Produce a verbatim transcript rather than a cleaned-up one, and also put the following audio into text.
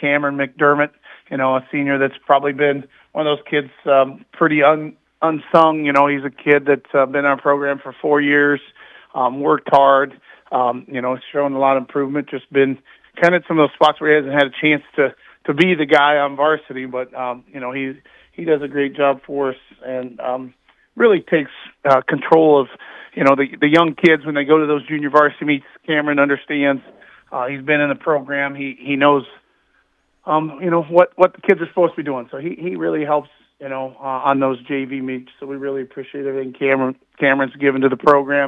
Cameron McDermott, you know, a senior that's probably been one of those kids um, pretty un, unsung. You know, he's a kid that's uh, been in our program for four years, um, worked hard, um, you know, shown a lot of improvement, just been kind of some of those spots where he hasn't had a chance to, to be the guy on varsity, but, um, you know, he, he does a great job for us and um, really takes uh, control of, you know, the, the young kids when they go to those junior varsity meets. Cameron understands. Uh, he's been in the program. He, he knows, um, you know, what, what the kids are supposed to be doing. So he, he really helps, you know, uh, on those J V meets. So we really appreciate everything Cameron, Cameron's given to the program.